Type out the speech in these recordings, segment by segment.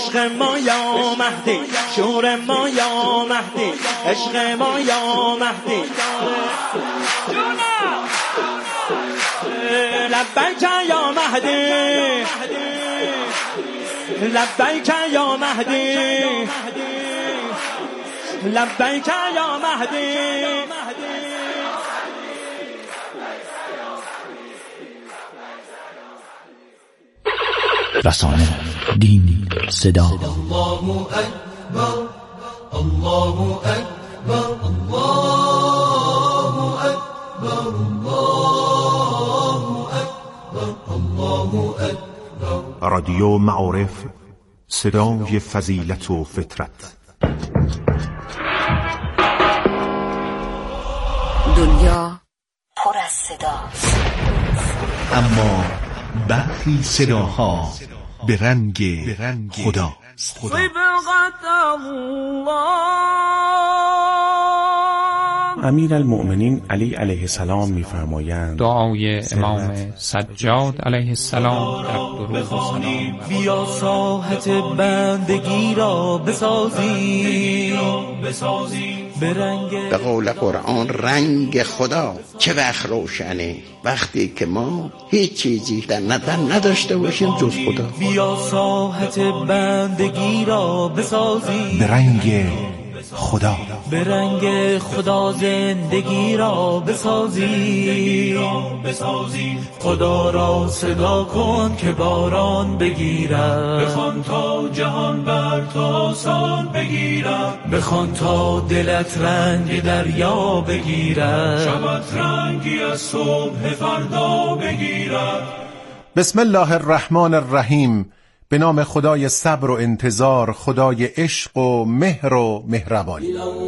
عشق ما یا مهدی، شور ما یا مهدی، عشق ما یا مهدی. لبیک یا مهدی، لبیک یا مهدی، لبیک یا مهدی. رسانه، دین، صدا. الله اکبر، الله اکبر، الله اکبر، الله اکبر، الله اکبر. رادیو معارف، صدای فضیلت و فطرت. دنیا پر از صداست، اما برخی صداها به رنگ خدا. امیرالمؤمنین علی علیه السلام می‌فرمایند دعای امام سجاد علیه السلام در درود و سلام: بیا ساحت بندگی را بسازیم، به قول قرآن رنگ خدا چه وقت روشنه، وقتی که ما هیچ چیزی در نظر نداشته باشیم جز خدا. بیا ساحت بندگی را بسازیم، به رنگ خدا، به رنگ خدا زندگی را بسازیم. خدا را صدا کن که باران بگیرد، بخوان تا جهان بر تو آسان بگیرد، بخوان تا دلت رنگ دریا بگیرد، شبت رنگی از صبح فردا بگیرد. بسم الله الرحمن الرحیم. به نام خدای صبر و انتظار، خدای عشق و مهر و مهربانی.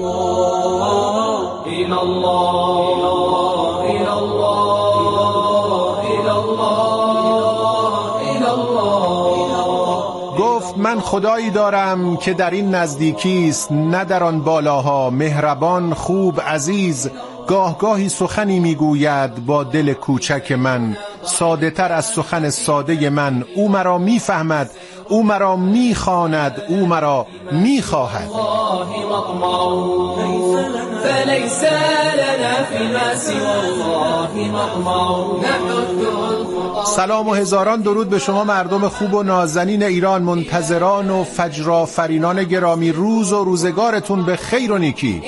گفت من خدایی دارم که در این نزدیکی است، نه در آن بالاها، مهربان، خوب، عزیز، گاه گاهی سخنی میگوید با دل کوچک من، ساده تر از سخن ساده من. او مرا میفهمد، او مرا میخواند، او مرا میخواهد. سلام و هزاران درود به شما مردم خوب و نازنین ایران، منتظران و فجرآفرینان گرامی. روز و روزگارتون به خیر و نیکی.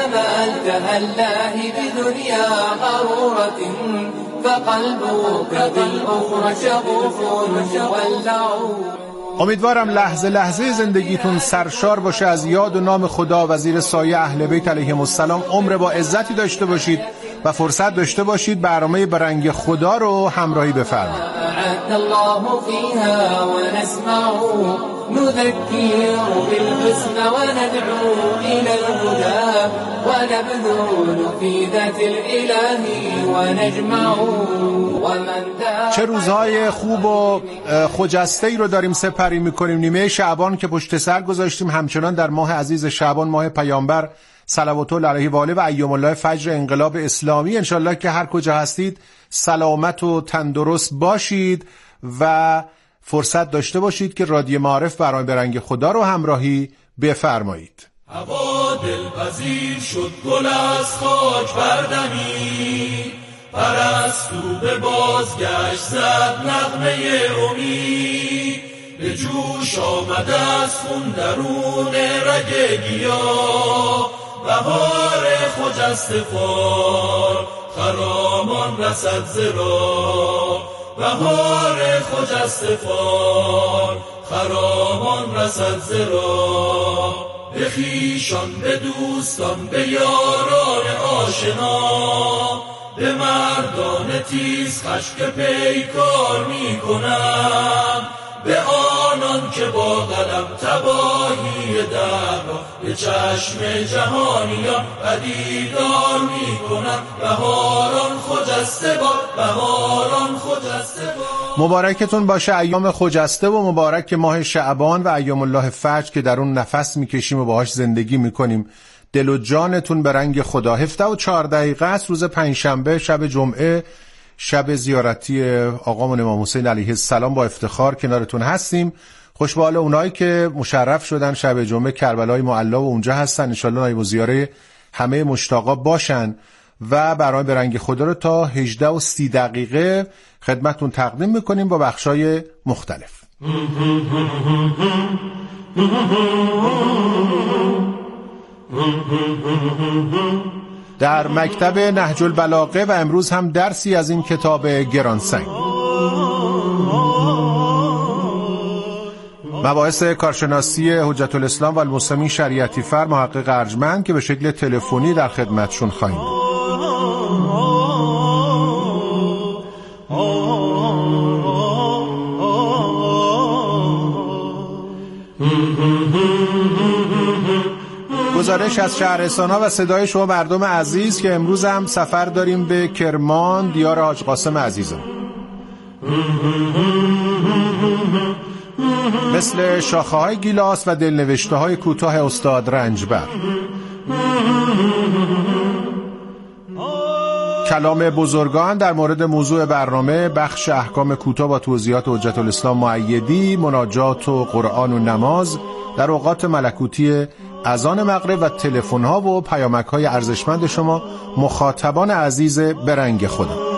امیدوارم لحظه لحظه زندگیتون سرشار باشه از یاد و نام خدا و زیر سایه اهل بیت علیهم السلام عمر با عزتی داشته باشید و فرصت داشته باشید برنامه به رنگ خدا رو همراهی بفرمایید. چه روزهای خوب و خجسته‌ای رو داریم سپری میکنیم. نیمه شعبان که پشت سر گذاشتیم، همچنان در ماه عزیز شعبان، ماه پیامبر صلوات الله علیه و آله و ایام الله فجر انقلاب اسلامی. انشالله که هر کجا هستید سلامت و تندرست باشید و فرصت داشته باشید که رادیو معارف برنامه به رنگ خدا رو همراهی بفرمایید. هوا دلپذیر شد، گل از خاک بردمید، پرستو به بازگشت زد نغمه امید، به جوش آمد از خون درون رگ گیاه، بهار خجسته فار خرامان رسد ز راه، بهار خجسته فار خرامان رسد ز راه. به خویشان، به دوستان، به یاران آشنا، به مردان تیز خشک پیکار می کنم، به آنان که با قلم تباهی در را به چشم جهانیان پدیدار می کنم. بهاران خجسته باد، بهاران خجسته باد. مبارکتون باشه ایام خجسته و مبارک ماه شعبان و ایام الله فجر که در اون نفس میکشیم و باهاش زندگی میکنیم. دل و جانتون به رنگ خدا. 17:04 است، روز پنجشنبه، شب جمعه، شب زیارتی آقامون امام حسین علیه السلام. با افتخار کنارتون هستیم. خوشبال اونایی که مشرف شدن شب جمعه کربلای معلا و اونجا هستن، انشالله نایب الزیاره همه مشتاقا باشن و برای به رنگ خدا رو تا 18:30 خدمتون تقدیم میکنیم با بخشای مختلف. در مکتب نهج البلاغه و امروز هم درسی از این کتاب گرانسنگ. مباحث کارشناسی حجت الاسلام و المسلمین شریعتی فر محقق ارجمند که به شکل تلفنی در خدمتشون خواهیم بود. گزارش از شهرستان‌ها و صدای شما مردم عزیز که امروز هم سفر داریم به کرمان، دیار حاج قاسم عزیزم. مثل شاخه‌های گیلاس و دلنوشته‌های کوتاه استاد رنجبر. کلام بزرگان در مورد موضوع برنامه، بخش احکام کوتاه با توضیحات حجت الاسلام مؤیدی، مناجات و قرآن و نماز در اوقات ملکوتی اذان مغرب و تلفن‌ها و پیامک‌های ارزشمند شما مخاطبان عزیز به رنگ خدا.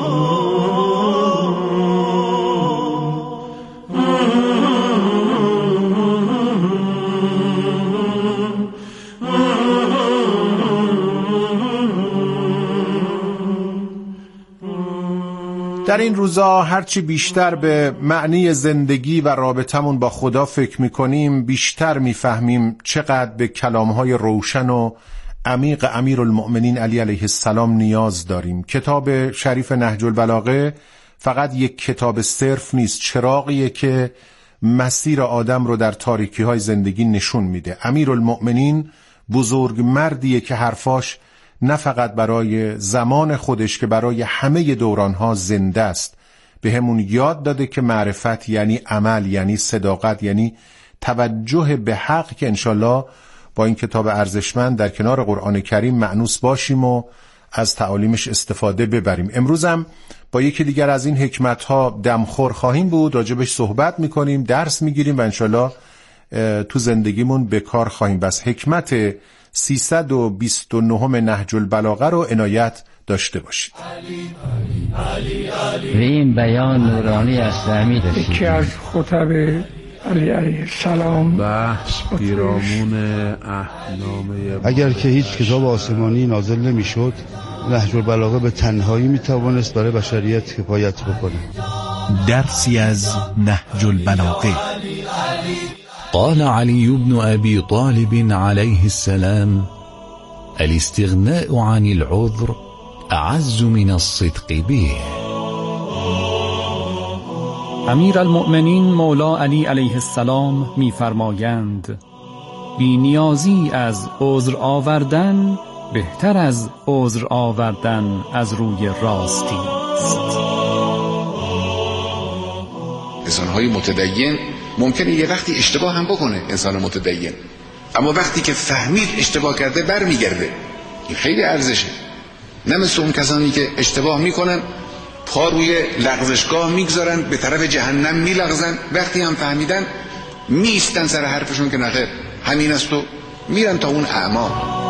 در این روزا هرچی بیشتر به معنی زندگی و رابطمون با خدا فکر میکنیم، بیشتر میفهمیم چقدر به کلامهای روشن و عمیق امیرالمؤمنین علی علیه السلام نیاز داریم. کتاب شریف نهج البلاغه فقط یک کتاب صرف نیست، چراغیه که مسیر آدم رو در تاریکی‌های زندگی نشون میده. امیرالمؤمنین بزرگ مردیه که حرفاش نه فقط برای زمان خودش که برای همه دورانها زنده است. به همون یاد داده که معرفت یعنی عمل، یعنی صداقت، یعنی توجه به حق، که انشالله با این کتاب ارزشمند در کنار قرآن کریم مأنوس باشیم و از تعالیمش استفاده ببریم. امروز هم با یکی دیگر از این حکمتها دمخور خواهیم بود، راجبش صحبت میکنیم، درس میگیریم و انشالله تو زندگیمون به کار خواهیم بس. حکمت 329 نهج البلاغه رو عنایت داشته باشید. و این بیان نورانی است امید یکی از خطب علی علیه السلام، بحث پیرامون اهنامه. اگر که هیچ کتاب آسمانی نازل نمیشد، نهج البلاغه به تنهایی میتوانست برای بشریت کفایت بکنه. درسی از نهج البلاغه. قال علي بن أبي طالب عليه السلام: الاستغناء عن العذر أعز من الصدق به. امیرالمؤمنین مولا علی علیه السلام می‌فرمایند بی‌نیازی از عذر آوردن بهتر از عذر آوردن از روی راستی است. انسان‌های متدین ممکنه یه وقتی اشتباه هم بکنه، انسان متدین، اما وقتی که فهمید اشتباه کرده برمیگرده. این خیلی ارزشه. نه مثل اون کسانی که اشتباه میکنن پا روی لغزشگاه میگذارن، به طرف جهنم میلغزن، وقتی هم فهمیدن میستن سر حرفشون که نخیر همین است و میرن تا اون اعماق.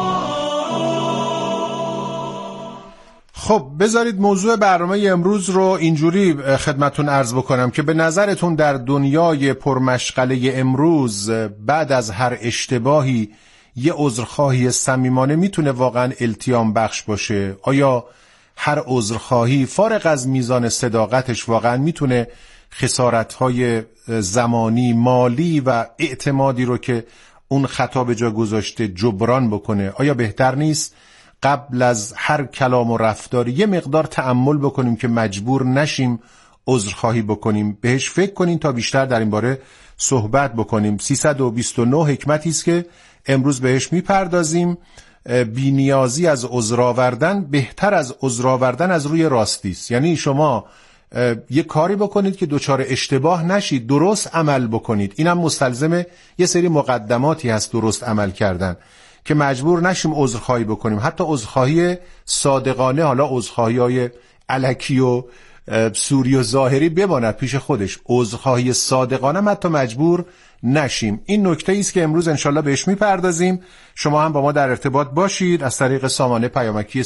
خب بذارید موضوع برنامه امروز رو اینجوری خدمتون عرض بکنم که به نظرتون در دنیای پرمشغله امروز بعد از هر اشتباهی یه عذرخواهی صمیمانه میتونه واقعا التیام بخش باشه؟ آیا هر عذرخواهی فارغ از میزان صداقتش واقعا میتونه خسارت‌های زمانی، مالی و اعتمادی رو که اون خطا به جا گذاشته جبران بکنه؟ آیا بهتر نیست قبل از هر کلام و رفتاری یه مقدار تأمل بکنیم که مجبور نشیم عذرخواهی بکنیم؟ بهش فکر کنیم تا بیشتر در این باره صحبت بکنیم. 329 حکمتی است که امروز بهش میپردازیم. بی‌نیازی از عذر آوردن بهتر از عذر آوردن از روی راستی است. یعنی شما یه کاری بکنید که دچار اشتباه نشید، درست عمل بکنید. اینم مستلزم یه سری مقدماتی هست درست عمل کردن که مجبور نشیم عذرخواهی بکنیم. حتی عذرخواهی صادقانه، حالا عذرخواهی‌های الکی و سوری و ظاهری بماند پیش خودش، عذرخواهی صادقانه حتی مجبور نشیم. این نکته است که امروز انشالله بهش میپردازیم. شما هم با ما در ارتباط باشید از طریق سامانه پیامکی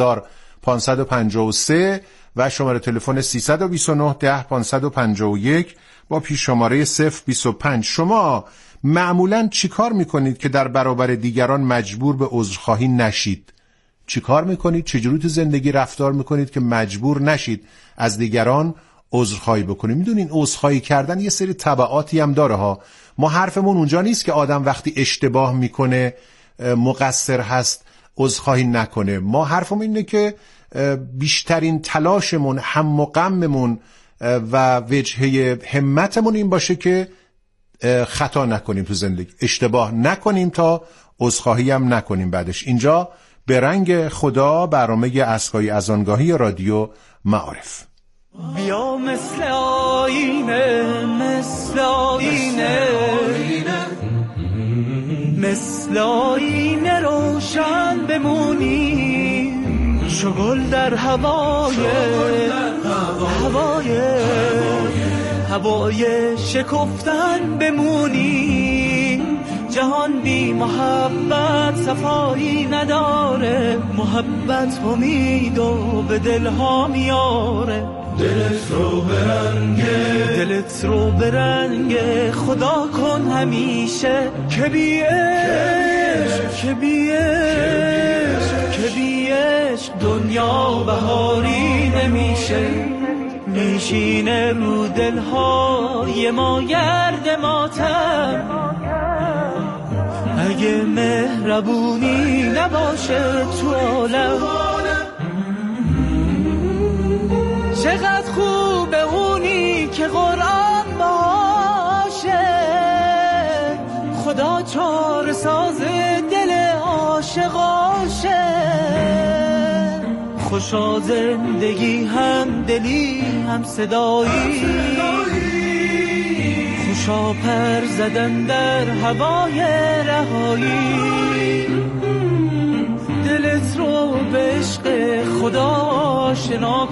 30553 و شماره تلفن 329 10 551 با پیش شماره 025. شما معمولاً چی کار میکنید که در برابر دیگران مجبور به عذرخواهی نشید؟ چی کار میکنید؟ چجوری تو زندگی رفتار میکنید که مجبور نشید از دیگران عذرخواهی بکنید؟ میدونین عذرخواهی کردن یه سری تبعاتی هم داره ها. ما حرفمون اونجا نیست که آدم وقتی اشتباه میکنه مقصر هست عذرخواهی نکنه. ما حرفمون اینه که بیشترین تلاشمون، هم و غممون و وجهه همتمون این باشه که خطا نکنیم تو زندگی، اشتباه نکنیم تا عذرخواهی هم نکنیم بعدش. اینجا به رنگ خدا، برنامه اسکای اذانگاهی رادیو معارف. بیا مثل آینه، مثل آینه، مثل آینه روشن بمونی، چو گل در هوای شکفتن بمونی. جهان بی محبت صفایی نداره، محبت امید و به دلها میاره. دلت رو برنگه خدا کن همیشه، که بیش دنیا بهاری نمیشه. میشینه رو دلهای ما گرد ماتم، اگه مهربونی نباشه تو عالم. چقدر خوبه اونی که قرآن باشه، خدا چاره ساز دل عاشقاشه. خوشا زندگی هم دلی هم صدایی، خوشا پر زدن در هوای رهایی. دلت رو به عشق خدا آشنا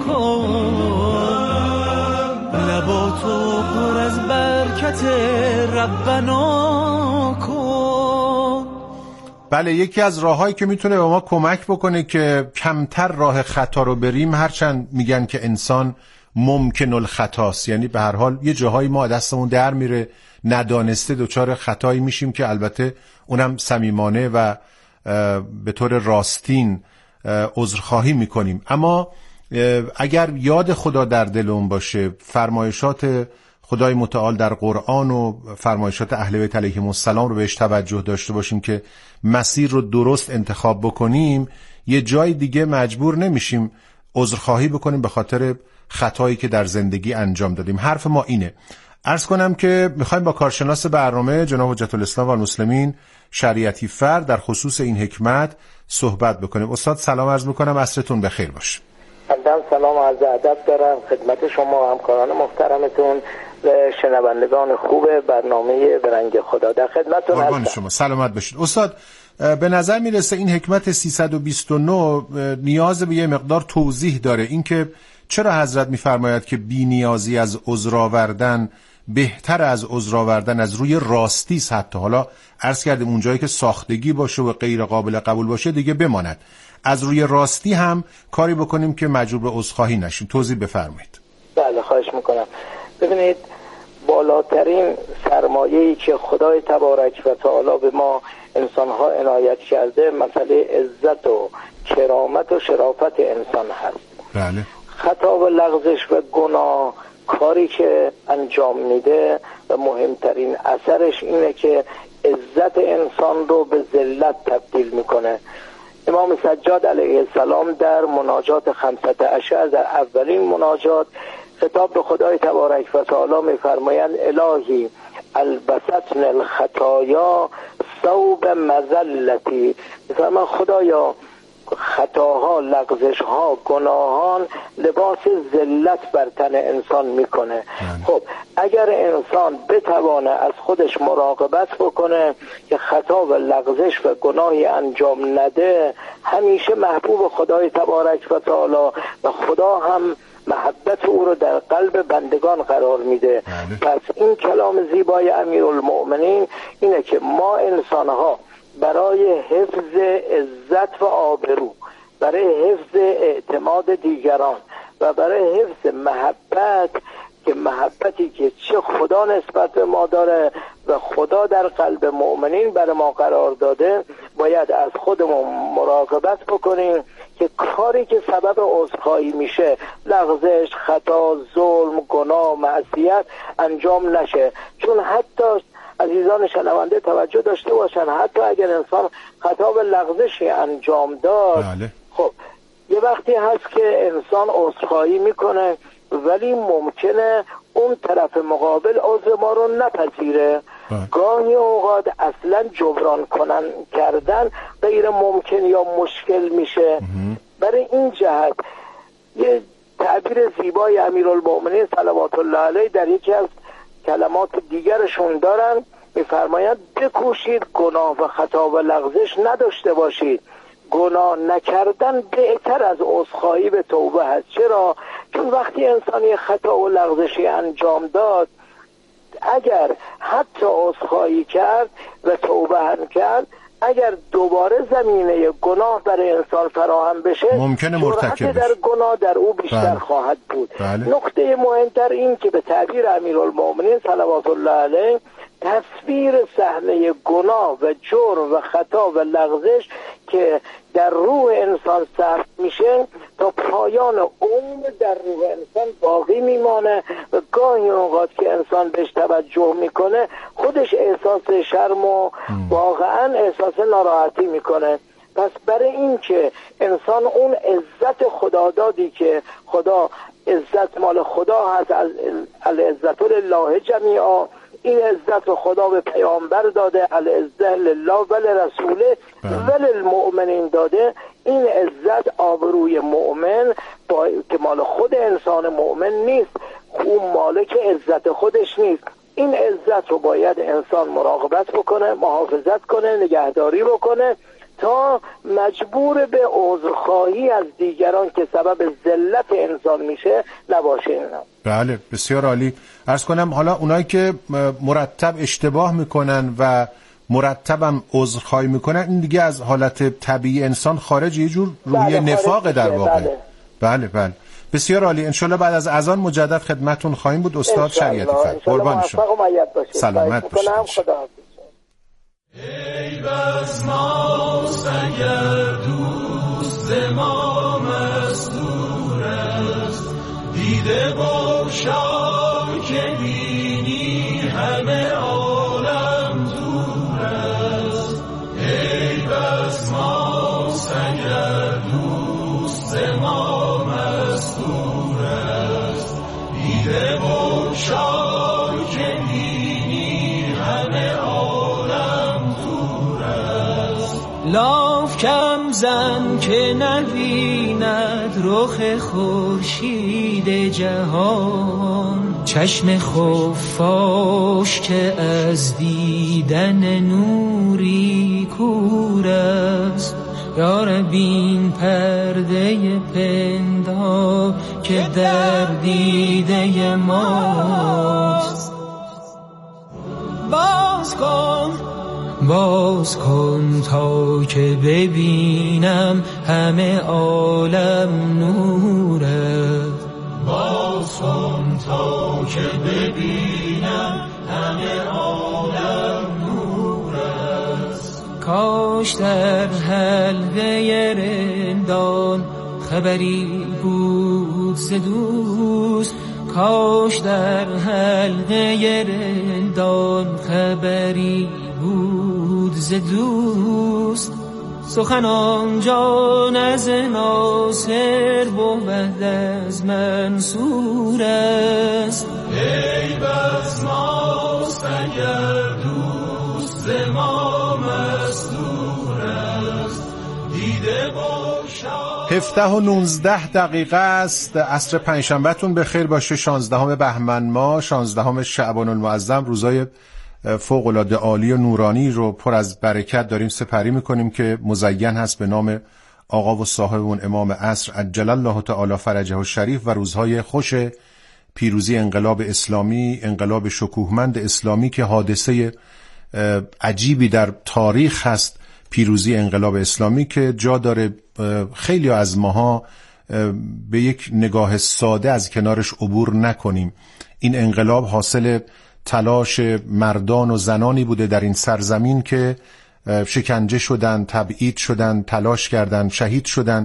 کن، لباتو پر از برکت ربنا کن. بله، یکی از راههایی که میتونه به ما کمک بکنه که کمتر راه خطا رو بریم، هرچند میگن که انسان ممکن الخطاست، یعنی به هر حال یه جاهایی ما دستمون در میره، ندانسته دچار خطایی میشیم که البته اونم صمیمانه و به طور راستین عذرخواهی میکنیم. اما اگر یاد خدا در دلمون باشه، فرمایشات خدای متعال در قرآن و فرمایشات اهل بیت علیهم السلام رو بهش توجه داشته باشیم که مسیر رو درست انتخاب بکنیم، یه جای دیگه مجبور نمیشیم عذرخواهی بکنیم به خاطر خطایی که در زندگی انجام دادیم. حرف ما اینه. عرض کنم که میخوایم با کارشناس برنامه جناب حجت الاسلام و المسلمین شریعتی فرد در خصوص این حکمت صحبت بکنیم. استاد سلام عرض میکنم، عصرتون بخیر باشه. سلام و عرض ادب دارم خدمت شما همکاران محترمتون و شنوندگان خوب برنامه برنگ خدا. در خدمتتون هستم. شما سلامت باشید. استاد، به نظر میرسه این حکمت 329 نیاز به یه مقدار توضیح داره. اینکه چرا حضرت میفرماید که بی نیازی از عذر آوردن بهتر از عذر آوردن از روی راستی است. حتی حالا عرض کردیم اونجایی که ساختگی باشه و غیر قابل قبول باشه دیگه بماند، از روی راستی هم کاری بکنیم که مجبور به عذرخواهی نشیم. توضیح بفرمایید. بله، خواهش میکنم. ببینید، بالاترین سرمایه‌ای که خدای تبارک و تعالی به ما انسان‌ها عنایت کرده مسئله عزت و کرامت و شرافت انسان هست. بله. خطا و لغزش و گناه کاری که انجام میده و مهمترین اثرش اینه که عزت انسان رو به ذلت تبدیل میکنه. امام سجاد علیه السلام در مناجات 15 در اولین مناجات خطاب به خدای تبارک و تعالی میفرمایند الهی البستن الخطایا ثوب مذلتی. میفرمایند خدایا خطاها، لغزشها، گناهان لباس ذلت بر تن انسان میکنه. خب اگر انسان بتوانه از خودش مراقبت بکنه که خطا و لغزش و گناهی انجام نده، همیشه محبوب خدای تبارک و تعالی و خدا هم محبت او رو در قلب بندگان قرار میده. پس این کلام زیبای امیرالمؤمنین اینه که ما انسانها برای حفظ عزت و آبرو، برای حفظ اعتماد دیگران و برای حفظ محبت، که محبتی که چه خدا نسبت به ما داره و خدا در قلب مؤمنین برای ما قرار داده، باید از خودمون مراقبت بکنیم که کاری که سبب عذرخواهی میشه، لغزش، خطا، ظلم، گناه، معصیت انجام نشه. چون حتی عزیزان شنونده توجه داشته باشن، حتی اگر انسان خطا و لغزشی انجام داد، خب یه وقتی هست که انسان عذرخواهی میکنه ولی ممکنه اون طرف مقابل عذر ما رو نپذیره. گاهی اوقات اصلا جبران کردن غیر ممکن یا مشکل میشه. برای این جهت یه تعبیر زیبای امیرالمؤمنین صلوات الله علیه در یکی از کلمات دیگرشون دارن، میفرمایند بکوشید گناه و خطا و لغزش نداشته باشید. گناه نکردن بهتر از عذرخواهی به توبه هست. چرا؟ چون وقتی انسانی خطا و لغزشی انجام داد، اگر حتی عذرخواهی کرد و توبه هم کرد، اگر دوباره زمینه گناه برای انسان فراهم بشه، ممکنه مرتکب در گناه در او بیشتر خواهد بود. نکته مهمتر این که به تعبیر امیرالمؤمنین صلوات الله علیه، تصویر صحنه گناه و جرم و خطا و لغزش که در روح انسان ثبت میشه تا پایان عمر در روح انسان باقی میمانه و گاهی اوقات که انسان بهش توجه میکنه خودش احساس شرم و واقعا احساس ناراحتی میکنه. پس برای این که انسان اون عزت خدادادی که خدا، عزت مال خدا هست، العزت لله جمیعا، این عزت رو خدا به پیامبر داده، العزت لله و لرسوله و للمؤمنین داده. این عزت آبروی مؤمن که مال خود انسان مؤمن نیست، اون مالک عزت خودش نیست. این عزت رو باید انسان مراقبت بکنه، محافظت کنه، نگهداری بکنه تا مجبور به عذرخواهی از دیگران که سبب ذلت انسان میشه نباشه. بله، بسیار عالی. عرض کنم حالا اونایی که مرتب اشتباه میکنن و مرتبم عذرخواهی میکنن، این دیگه از حالت طبیعی انسان خارج، یه جور روحیه نفاق در واقع. بله. بسیار عالی. انشالله بعد از اذان مجدد خدمتون خواهیم بود. استاد شریعتی فرد، قربان شما. سلامت باشید. ای بس ماست اگر دوست ما مستور است، دیده باشا که بینی همه عالم دور است. ای بس ماست اگر دوست ما مستور است، دیده باشا که بینی همه عالم دور است. لاف کم زن که نبیند رخ خورشید جهان، چشم خفاش که از دیدن نوری کور است. یار بین پرده پنهان که در دیده ماست. باز کن تا که ببینم همه عالم نور است. باز کن تا که ببینم همه عالم نور است. کاش در حلقه رندان خبری بود ز دوست، کاش در حلقه رندان خبری بود ز دوست. سخن آنجا نز ناصر بود از منصور است. ای بس ماست اگر دوست ما مستور است، دیده باشا. 17:19 است. عصر پنجشنبهتون بخیر باشه. 16 بهمن ماه، 16 شعبان المعظم، روزای فوق‌العاده عالی و نورانی رو پر از برکت داریم سپری میکنیم که مزین هست به نام آقا و صاحب اون امام عصر عجل الله تعالی فرجه الشریف و روزهای خوش پیروزی انقلاب اسلامی، انقلاب شکوهمند اسلامی که حادثه عجیبی در تاریخ هست، پیروزی انقلاب اسلامی که جا داره خیلی از ماها به یک نگاه ساده از کنارش عبور نکنیم. این انقلاب حاصل تلاش مردان و زنانی بوده در این سرزمین که شکنجه شدن، تبعید شدن، تلاش کردن، شهید شدن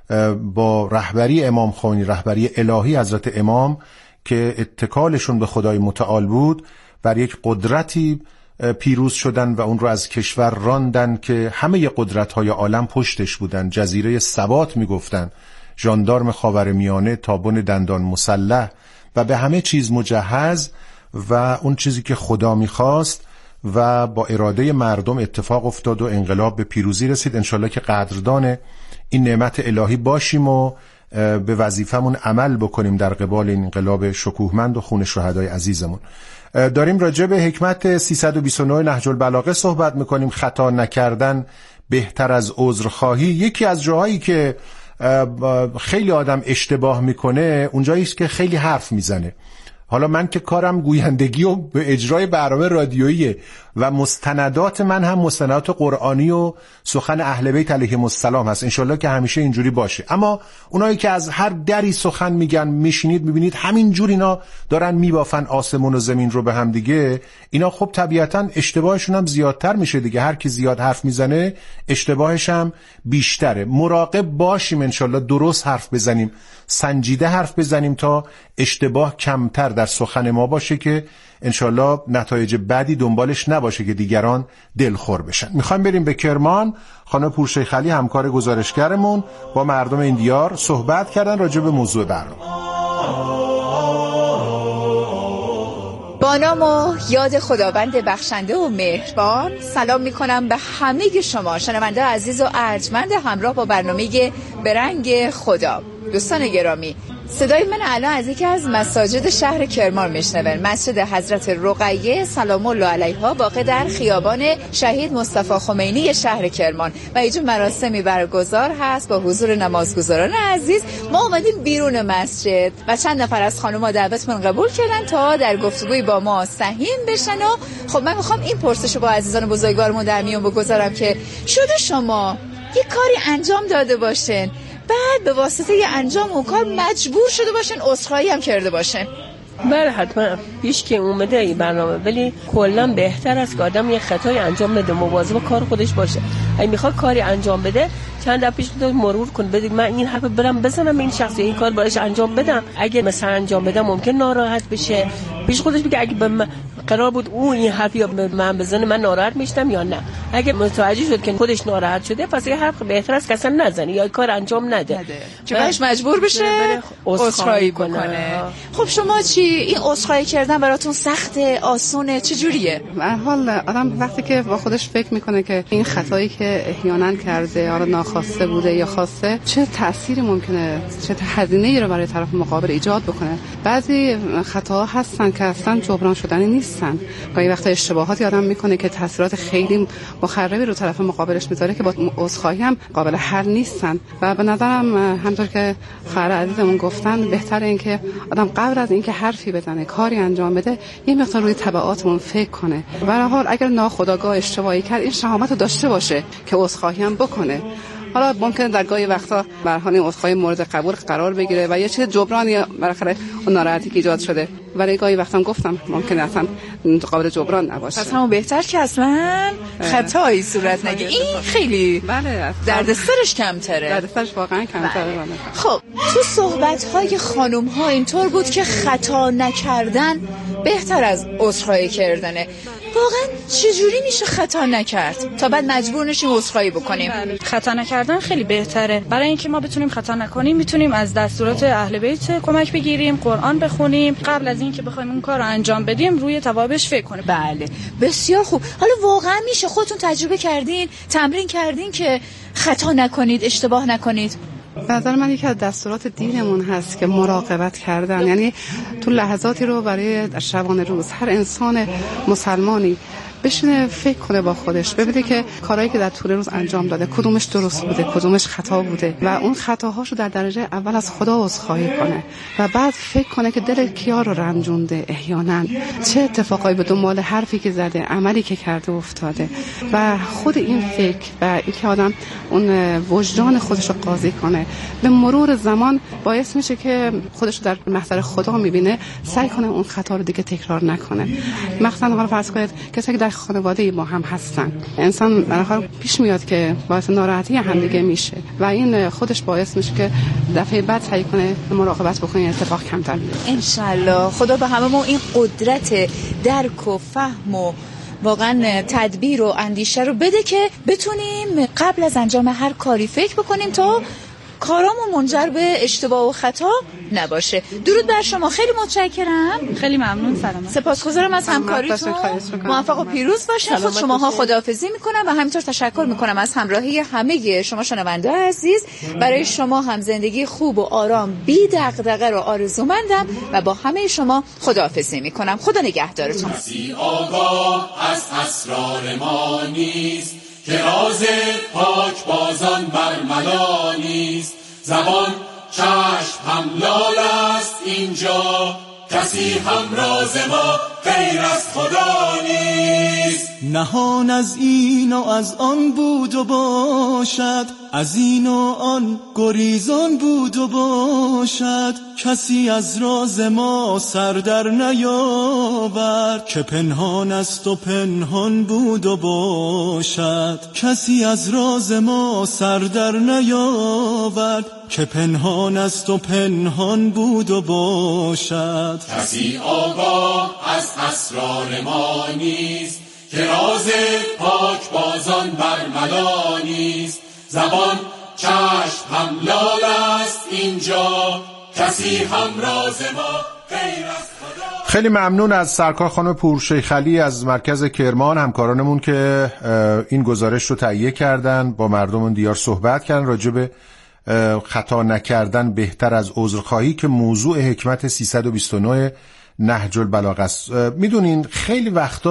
با رهبری امام خمینی، رهبری الهی حضرت امام که اتکالشون به خدای متعال بود، بر یک قدرتی پیروز شدن و اون رو از کشور راندن که همه قدرت‌های عالم پشتش بودن. جزیره ثبات میگفتن، ژاندارم خاورمیانه، تابون دندان مسلح و به همه چیز مجهز و اون چیزی که خدا میخواست و با اراده مردم اتفاق افتاد و انقلاب به پیروزی رسید. انشالله که قدردان این نعمت الهی باشیم و به وظیفمون عمل بکنیم در قبال این انقلاب شکوهمند و خون شهدای عزیزمون. داریم راجع به حکمت 329 نهج البلاغه صحبت میکنیم. خطا نکردن بهتر از عذرخواهی. یکی از جاهایی که خیلی آدم اشتباه میکنه اونجایی است که خیلی حرف میزنه. حالا من که کارم گویندگی و به اجرای برنامه رادیویی و مستندات من هم مستندات قرآنی و سخن اهل بیت علیهم السلام هست، انشالله که همیشه اینجوری باشه. اما اونایی که از هر دری سخن میگن، میشینید میبینید همینجور اینا دارن میبافن آسمون و زمین رو به هم دیگه، اینا خب طبیعتا اشتباهشون هم زیادتر میشه دیگه. هر کی زیاد حرف میزنه اشتباهش هم بیشتره. مراقب باشیم انشالله درست حرف بزنیم، سنجیده حرف بزنیم تا اشتباه کمتر در سخن ما باشه که انشالله نتایج بدی دنبالش نباشه که دیگران دلخور بشن. میخوایم بریم به کرمان. خانم پورشیخ علی همکار گزارشگرمون با مردم این دیار صحبت کردن راجع به موضوع برنامه. با نام و یاد خداوند بخشنده و مهربان سلام میکنم به همه شما شنونده عزیز و ارجمند همراه با برنامه برنگ خدا. دوستان گرامی، صدای من الان از یکی از مساجد شهر کرمان میشنون، مسجد حضرت رقیه سلام الله علیها واقع در خیابان شهید مصطفی خمینی شهر کرمان و اینجا مراسمی برگزار هست با حضور نمازگزاران عزیز. ما اومدیم بیرون مسجد و چند نفر از خانوما دعوتمون قبول کردن تا در گفتگوی با ما سهیم بشن و خب من میخوام این پرسشو با عزیزان بزرگوارمون در میون بگذارم که شده شما یک کاری انجام داده باشین، بعد به واسطه انجام اون کار مجبور شده باشن عذرخواهی هم کرده باشن؟ بله حتما پیش که اومده این برنامه، ولی کلا بهتر است که آدم یه خطای انجام بده، مواظب کار خودش باشه. اگه میخواد کاری انجام بده چند دفعه پیش مرور کن، بگید من این حرف برم بزنم این شخص این کار براش انجام بدم. اگه مثلا انجام بدم ممکن ناراحت بشه، پیش خودش بگه اگه به من قرار بود او این حرفی به من بزنه من ناراحت میشدم یا نه. اگه متوجه شد که خودش ناراحت شده پس یه حرف بهتر است که اصلا نزنه یا کار انجام نده که بعدش مجبور بشه عذرخواهی کنه. خب شما چی؟ این عذرخواهی کردن براتون سخته، آسونه، چجوریه؟ به هر حال آدم وقتی که با خودش فکر میکنه که این خطایی که احیانا کرده یا ناخواسته بوده یا خواسته چه تأثیری ممکنه، چه هزینه‌ای رو برای طرف مقابل ایجاد بکنه. بعضی خطاها هستن که اصلا جبران شدنی نیستن. گاهی وقتا اشتباهاتی آدم میکنه که تاثیرات خیلی مخربی رو طرف مقابلش میذاره که با عذرخواهی هم قابل حل نیستن. و به نظرم همونطور که خواهر عزیزمون گفتن بهتره این که آدم قبل از اینکه حرفی بزنه، کاری انجام بده، یه مقدار روی تبعاتمون فکر کنه. به هر حال اگر ناخودآگاه اشتباهی کرد این شهامت رو داشته باشه که عذرخواهی هم بکنه. حالا ممکنه در گاهی وقتا به هر حال این عذرخواهی مورد قبول قرار بگیره و یه چیز جبرانی بالاخره اون ناراحتی که ایجاد شده، ولی گاهی وقتا گفتم ممکنه اصلا قابل جبران نباشه. پس همون بهتر که اصلا خطایی صورت نگیره. این خیلی بله دردسرش کمتره. دردسرش واقعا کمتره. خب تو صحبت‌های خانم‌ها اینطور بود که خطا نکردن بهتر از عذرخواهی کردنه. واقعا چجوری میشه خطا نکرد تا بعد مجبور نشیم عذرخواهی بکنیم؟ خطا نکردن خیلی بهتره. برای اینکه ما بتونیم خطا نکنیم میتونیم از دستورات اهل بیت کمک بگیریم، قرآن بخونیم، قبل از اینکه بخوایم اون کار رو انجام بدیم روی توابعش فکر کنیم. بله بسیار خوب. حالا واقعا میشه خودتون تجربه کردین، تمرین کردین که خطا نکنید، اشتباه نکنید؟ به نظر من یکی از دستورات دینمون هست که مراقبت کردن، یعنی تو لحظاتی رو برای شبانه روز هر انسان مسلمانی بشینه فکر کنه با خودش، ببینه که کارهایی که در طول روز انجام داده کدومش درست بوده، کدومش خطا بوده و اون خطاهاشو در درجه اول از خدا عذرخواهی کنه و بعد فکر کنه که دل کیا رو رنجونده، احیانا چه اتفاقایی به دنبال حرفی که زده، عملی که کرده افتاده و خود این فکر و اینکه آدم اون وجدان خودش رو قاضی کنه به مرور زمان باعث میشه که خودش رو در محضر خدا میبینه، سعی کنه اون خطا رو دیگه تکرار نکنه. مثلا حالا فرض کنید کسایی که در خانواده ما هم هستن، انسان بالاخره پیش میاد که باعث ناراحتی هم دیگه میشه و این خودش باعث میشه که دفعه بعد سعی کنه مراقبت بکنه، اتفاق کمتر بیفته. ان شاء الله خدا به هممون این قدرت درک و فهم و واقعا تدبیر و اندیشه رو بده که بتونیم قبل از انجام هر کاری فکر بکنیم تا کارامون منجر به اشتباه و خطا نباشه. درود بر شما، خیلی متشکرم. خیلی ممنون، سلام. سپاسگزارم از همکاریتون. موفق و پیروز باشین. خود شماها خداحافظی میکنم و همینطور تشکر میکنم از همراهی همه شما شنونده عزیز. برای شما هم زندگی خوب و آرام بی دغدغه رو آرزومندم و با همه شما خداحافظی میکنم. خدا نگهدارتون. کسی آگاه از اسرار ما نیست که راز پاک بازان برملا نیست. زبان چشم هم لال است اینجا، کسی هم راز ما غیر از خدا نیست. نهان از این و از آن بود و باشد، از این و آن گریزان بود و باشد. کسی از راز ما سر در نیاورد، که پنهان است و پنهان بود و باشد. کسی از راز ما سر در نیاورد، که پنهان است و پنهان بود و باشد. کسی آگاه از اسرار ما نیست که راز پاک بازان برملا نیست. زبان چشم هم لال است اینجا، کسی هم راز ما غیر از خدا. خیلی ممنون از سرکار خانم پورشیخ علی از مرکز کرمان، همکارانمون که این گزارش رو تهیه کردن، با مردم دیار صحبت کردن راجع به خطا نکردن بهتر از عذرخواهی که موضوع حکمت 329 نهج البلاغه است. میدونین خیلی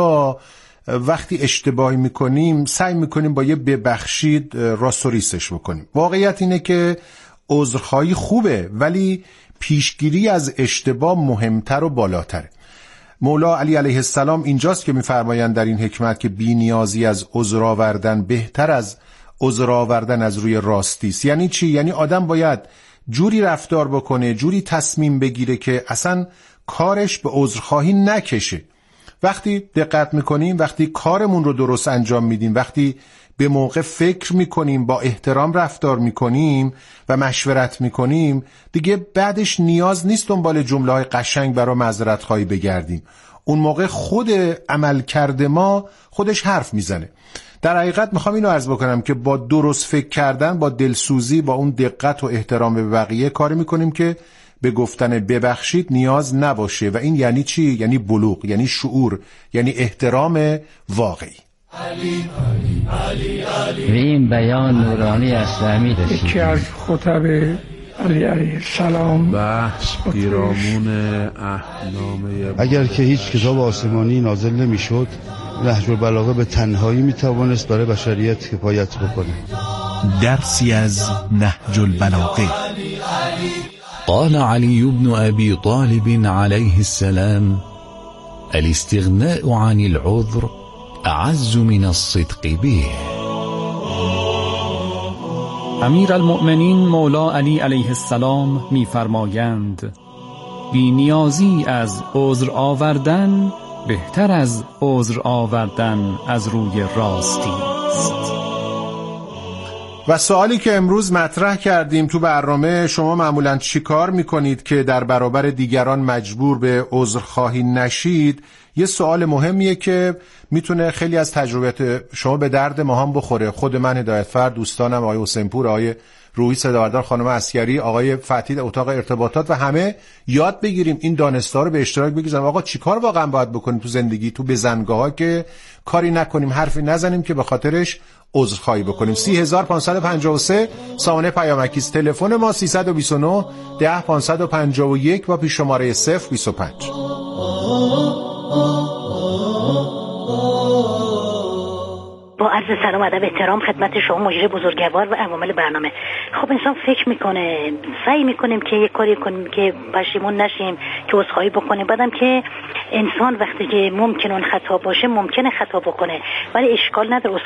وقتی اشتباهی میکنیم سعی میکنیم با یه ببخشید راست و ریسش بکنیم. واقعیت اینه که عذرخواهی خوبه ولی پیشگیری از اشتباه مهمتر و بالاتره. مولا علی علیه السلام اینجاست که میفرمایند در این حکمت که بی نیازی از عذر آوردن بهتر از عذر آوردن از روی راستی است. یعنی چی؟ یعنی آدم باید جوری رفتار بکنه، جوری تصمیم بگیره که اصلا کارش به عذرخواهی نکشه. وقتی دقت میکنیم، وقتی کارمون رو درست انجام میدیم، وقتی به موقع فکر میکنیم، با احترام رفتار میکنیم و مشورت میکنیم، دیگه بعدش نیاز نیست دنبال جمله‌های قشنگ برای معذرت خواهی بگردیم. اون موقع خود عملکرد ما خودش حرف میزنه. در حقیقت میخوام اینو عرض بکنم که با درست فکر کردن، با دلسوزی، با اون دقت و احترام به بقیه کاری میکنیم که به گفتن ببخشید نیاز نباشه. و این یعنی چی؟ یعنی بلوغ، یعنی شعور، یعنی احترام واقعی. به این بیان نورانی اسلامی رسید. یکی از خطب علی علیه السلام بحث پیرامون اهنامه. اگر که هیچ کتاب آسمانی نازل نمیشد، نهج البلاغه به تنهایی میتوانست برای بشریت کفایت بکنه. درسی از نهج البلاغه. قال علي بن أبي طالب عليه السلام: الاستغناء عن العذر أعز من الصدق به. امیر المؤمنین مولا علی علیه السلام می‌فرمایند بی نیازی از عذر آوردن بهتر از عذر آوردن از روی راستی است. و سوالی که امروز مطرح کردیم تو برنامه، شما معمولاً چی کار میکنید که در برابر دیگران مجبور به عذرخواهی نشید؟ یه سوال مهمیه که میتونه خیلی از تجربیات شما به درد ما هم بخوره. خود من هدایتفر، دوستانم آقای حسینپور، آقای روحی صداوردار، خانم عسکری، آقای فتحی اتاق ارتباطات و همه یاد بگیریم، این دانستا رو به اشتراک بگذاریم. آقا چیکار واقعا باید بکنیم تو زندگی، تو بزنگاه‌ها که کاری نکنیم، حرفی نزنیم که به خاطرش عذرخواهی بکنیم. 30553 سامانه پیامکی است. تلفن ما 329 10551 با پیش شماره 025. با عرض سلام و ادب احترام خدمت شما مجری بزرگوار و عوامل برنامه. خب انسان فکر میکنه، سعی میکنیم که یک کاری کنیم که پشیمون نشیم، که عذرخواهی بکنیم. بعدم که انسان وقتی که ممکن اون خطا باشه ممکنه خطا بکنه، ولی اشکال نداره،